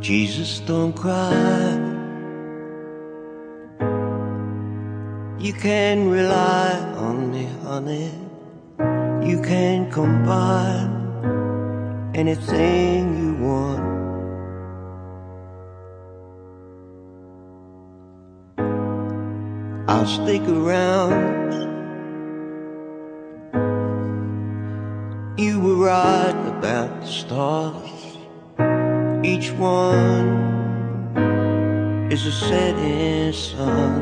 Jesus, don't cry. You can rely on me, honey. You can combine anything you want. I'll stick around. You were right about the stars. Each one is a setting sun.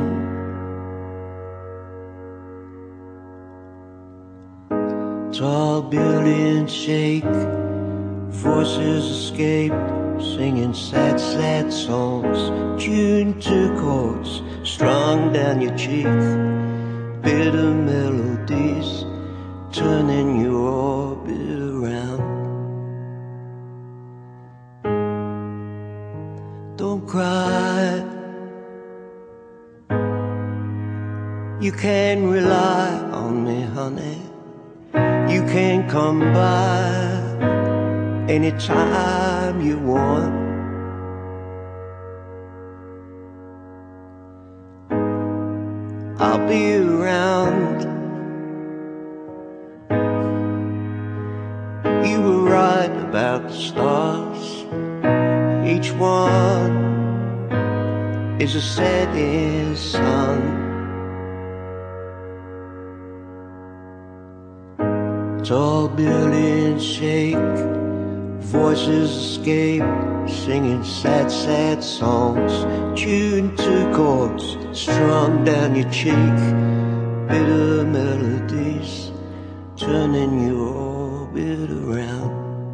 Tall buildings shake, voices escape, singing sad, sad songs, tuned to chords strung down your cheek. Bitter melodies turning your orbit around. Don't cry. You can rely on me, honey. You can come by anytime you want. I'll be around. You were right about the stars. Each one is a setting sun. Tall buildings shake, voices escape, singing sad, sad songs, tuned to chords strung down your cheek. Bitter melodies turning your orbit around.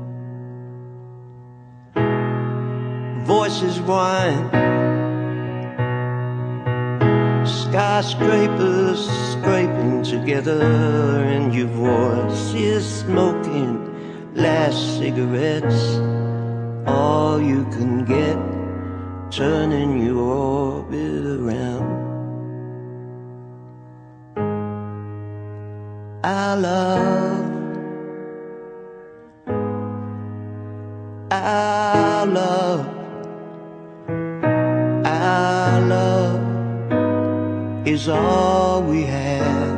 Voices whine, skyscrapers scraping together, and your voice is smoking last cigarettes. All you can get, turning your orbit around. Our love, our love, our love is all we have.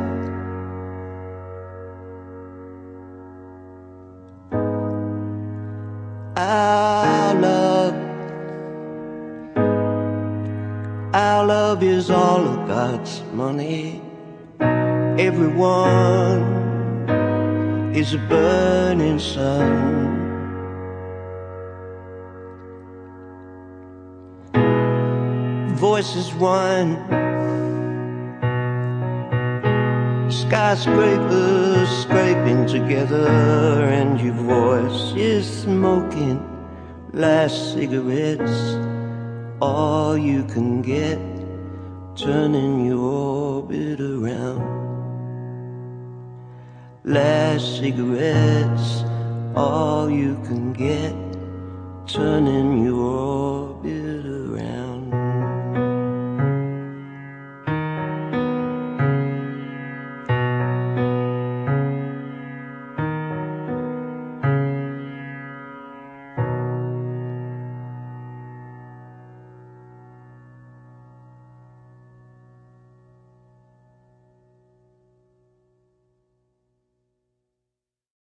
Our love is all of God's money. Everyone is a burning sun. Voices whine, skyscrapers scraping together, and your voice is smoking last cigarettes. All you can get, turning your orbit around. Last cigarettes, all you can get, turning your orbit